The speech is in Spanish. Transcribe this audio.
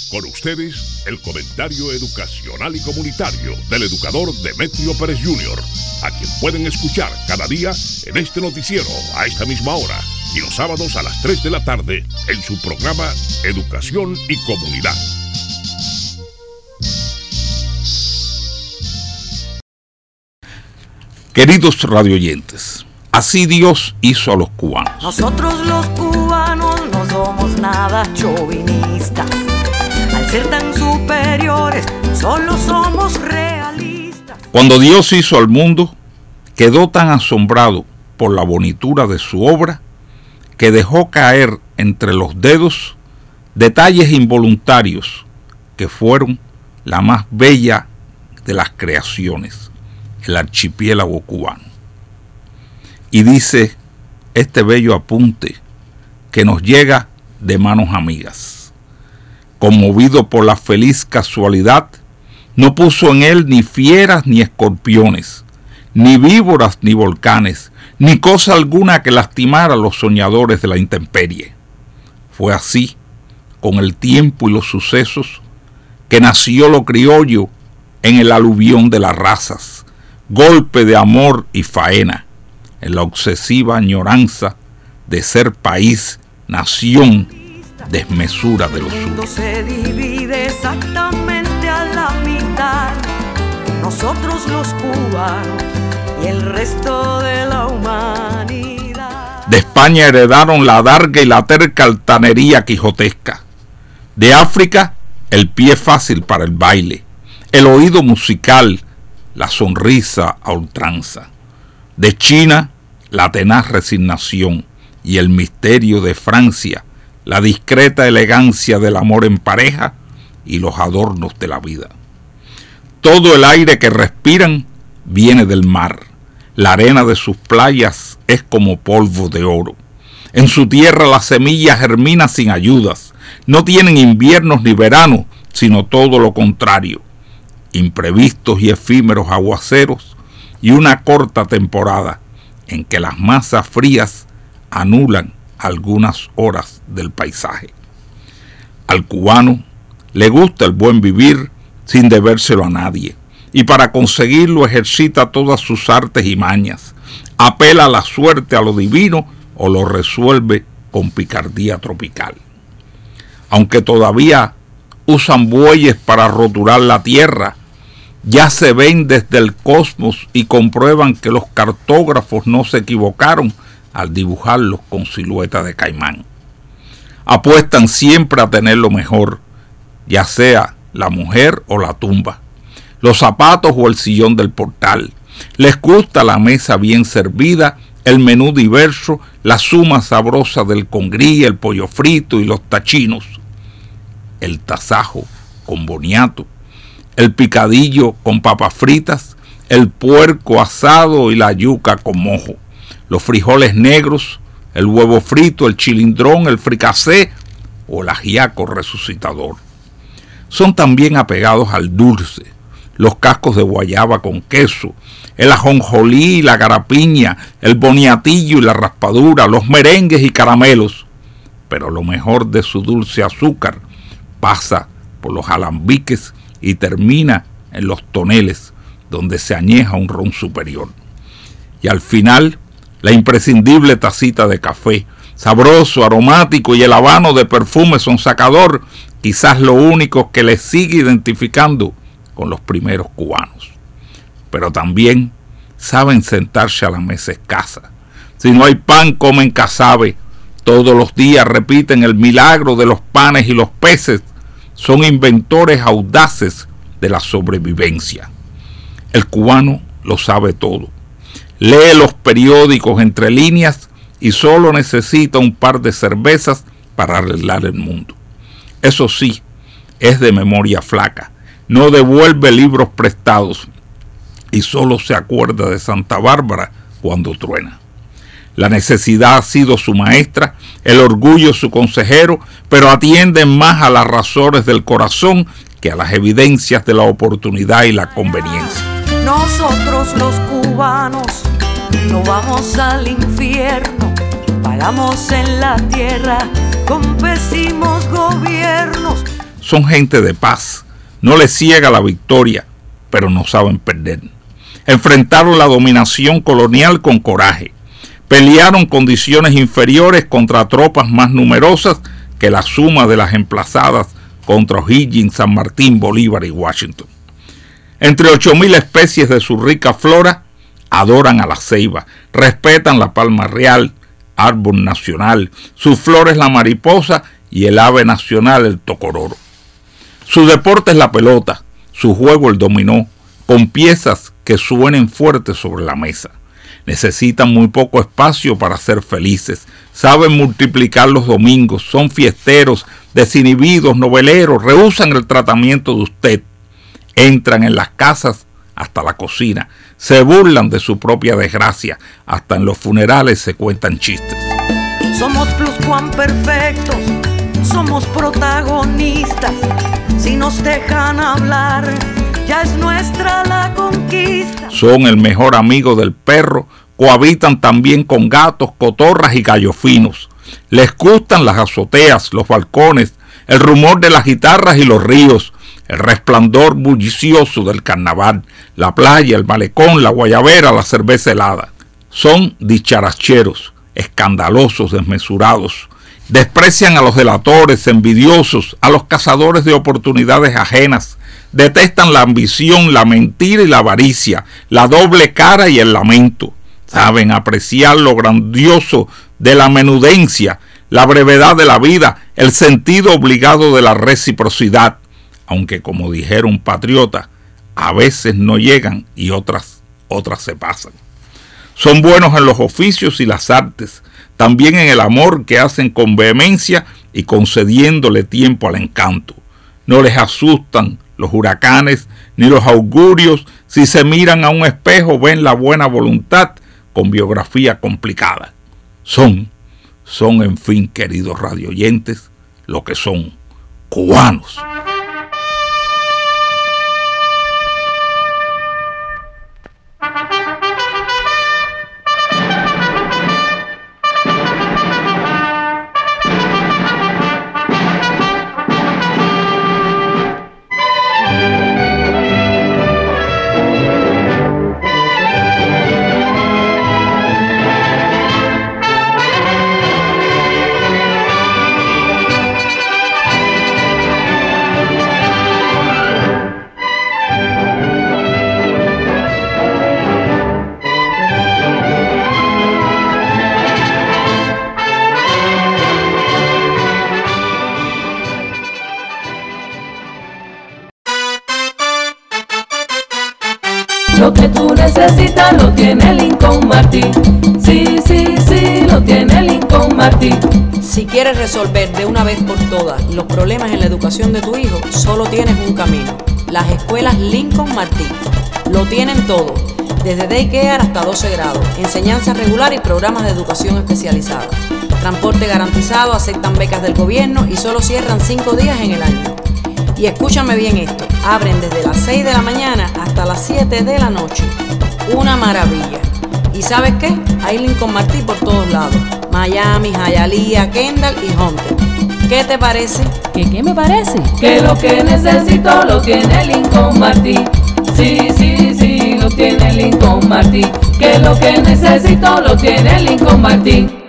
Con ustedes, el comentario educacional y comunitario del educador Demetrio Pérez Jr., a quien pueden escuchar cada día en este noticiero a esta misma hora y los sábados a las 3 de la tarde en su programa Educación y Comunidad. Queridos radioyentes, así Dios hizo a los cubanos. Nosotros los cubanos no somos nada chauvinistas. Al ser tan superiores, solo somos realistas. Cuando Dios hizo al mundo, quedó tan asombrado por la bonitura de su obra que dejó caer entre los dedos detalles involuntarios que fueron la más bella de las creaciones, el archipiélago cubano. Y dice este bello apunte que nos llega de manos amigas. Conmovido por la feliz casualidad, no puso en él ni fieras ni escorpiones, ni víboras ni volcanes, ni cosa alguna que lastimara a los soñadores de la intemperie. Fue así, con el tiempo y los sucesos, que nació lo criollo en el aluvión de las razas, golpe de amor y faena, en la obsesiva añoranza de ser país, nación, desmesura de los suyos. Se divide exactamente a la mitad, nosotros los cubanos y el resto de la humanidad. De España heredaron la adarga y la terca altanería quijotesca. De África, el pie fácil para el baile, el oído musical, la sonrisa a ultranza. De China, la tenaz resignación y el misterio de Francia, la discreta elegancia del amor en pareja y los adornos de la vida. Todo el aire que respiran viene del mar. La arena de sus playas es como polvo de oro. En su tierra la semilla germina sin ayudas. No tienen inviernos ni veranos, sino todo lo contrario. Imprevistos y efímeros aguaceros y una corta temporada en que las masas frías anulan algunas horas del paisaje. Al cubano le gusta el buen vivir sin debérselo a nadie, y para conseguirlo ejercita todas sus artes y mañas, apela a la suerte, a lo divino, o lo resuelve con picardía tropical. Aunque todavía usan bueyes para roturar la tierra, ya se ven desde el cosmos y comprueban que los cartógrafos no se equivocaron al dibujarlos con silueta de caimán. Apuestan siempre a tener lo mejor, ya sea la mujer o la tumba, los zapatos o el sillón del portal. Les gusta la mesa bien servida, el menú diverso, la suma sabrosa del congrí, el pollo frito y los tachinos, el tasajo con boniato, el picadillo con papas fritas, el puerco asado y la yuca con mojo, los frijoles negros, el huevo frito, el chilindrón, el fricasé o el ajiaco resucitador. Son también apegados al dulce, los cascos de guayaba con queso, el ajonjolí y la garapiña, el boniatillo y la raspadura, los merengues y caramelos. Pero lo mejor de su dulce azúcar pasa por los alambiques y termina en los toneles, donde se añeja un ron superior. Y al final, la imprescindible tacita de café, sabroso, aromático, y el habano de perfume sonsacador, quizás lo único que les sigue identificando con los primeros cubanos. Pero también saben sentarse a la mesa escasa. Si no hay pan, comen casabe. Todos los días repiten el milagro de los panes y los peces. Son inventores audaces de la sobrevivencia. El cubano lo sabe todo. Lee los periódicos entre líneas y solo necesita un par de cervezas para arreglar el mundo. Eso sí, es de memoria flaca, no devuelve libros prestados y solo se acuerda de Santa Bárbara cuando truena. La necesidad ha sido su maestra, el orgullo su consejero, pero atienden más a las razones del corazón que a las evidencias de la oportunidad y la conveniencia. Nosotros los cubanos no vamos al infierno, pagamos en la tierra con pésimos gobiernos. son gente de paz. No les ciega la victoria, pero no saben perder. Enfrentaron la dominación colonial con coraje. Pelearon condiciones inferiores contra tropas más numerosas que la suma de las emplazadas contra O'Higgins, San Martín, Bolívar y Washington. Entre 8.000 especies de su rica flora, adoran a la ceiba, respetan la palma real, árbol nacional, sus flores la mariposa y el ave nacional el tocororo. Su deporte es la pelota, su juego el dominó, con piezas que suenen fuertes sobre la mesa. Necesitan muy poco espacio para ser felices, saben multiplicar los domingos, son fiesteros, desinhibidos, noveleros, rehúsan el tratamiento de usted. Entran en las casas hasta la cocina, se burlan de su propia desgracia, hasta en los funerales se cuentan chistes. Somos pluscuamperfectos, somos protagonistas. Si nos dejan hablar, ya es nuestra la conquista. Son el mejor amigo del perro, cohabitan también con gatos, cotorras y gallos finos. Les gustan las azoteas, los balcones, el rumor de las guitarras y los ríos, el resplandor bullicioso del carnaval, la playa, el malecón, la guayabera, la cerveza helada. Son dicharacheros, escandalosos, desmesurados. Desprecian a los delatores, envidiosos, a los cazadores de oportunidades ajenas. Detestan la ambición, la mentira y la avaricia, la doble cara y el lamento. Saben apreciar lo grandioso de la menudencia, la brevedad de la vida, el sentido obligado de la reciprocidad, aunque como dijera un patriota, a veces no llegan y otras se pasan. Son buenos en los oficios y las artes, también en el amor que hacen con vehemencia y concediéndole tiempo al encanto. No les asustan los huracanes ni los augurios. Si se miran a un espejo ven la buena voluntad con biografía complicada. Son en fin, queridos radioyentes, lo que son, cubanos. Lo que tú necesitas lo tiene Lincoln Martin. Sí, sí, sí, lo tiene Lincoln Martin. Si quieres resolver de una vez por todas los problemas en la educación de tu hijo, solo tienes un camino: las escuelas Lincoln Martin. Lo tienen todo, desde daycare hasta 12 grados, enseñanza regular y programas de educación especializada. Transporte garantizado, aceptan becas del gobierno y solo cierran 5 días en el año. Y escúchame bien esto, abren desde las 6 de la mañana hasta las 7 de la noche. Una maravilla. ¿Y sabes qué? Hay Lincoln Martin por todos lados. Miami, Hialeah, Kendall y Hunter. ¿Qué te parece? ¿Qué me parece? Que lo que necesito lo tiene Lincoln Martin. Sí, sí, sí, lo tiene Lincoln Martin. Que lo que necesito lo tiene Lincoln Martin.